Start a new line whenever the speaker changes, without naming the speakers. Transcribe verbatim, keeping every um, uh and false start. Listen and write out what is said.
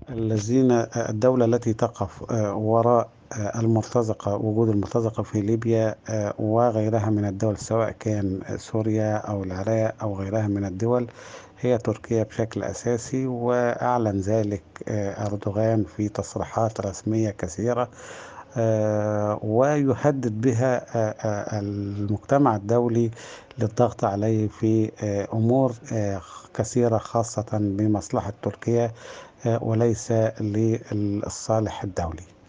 الذين الدولة التي تقف آه، وراء آه، المرتزقة، وجود المرتزقة في ليبيا آه، وغيرها من الدول، سواء كان سوريا أو العراق أو غيرها من الدول، هي تركيا بشكل أساسي. وأعلن ذلك آه، أردوغان في تصريحات رسمية كثيرة، آه، ويهدد بها آه، آه، المجتمع الدولي للضغط عليه في آه، أمور آه، كثيرة، خاصة بمصلحة تركيا آه، وليس للصالح الدولي.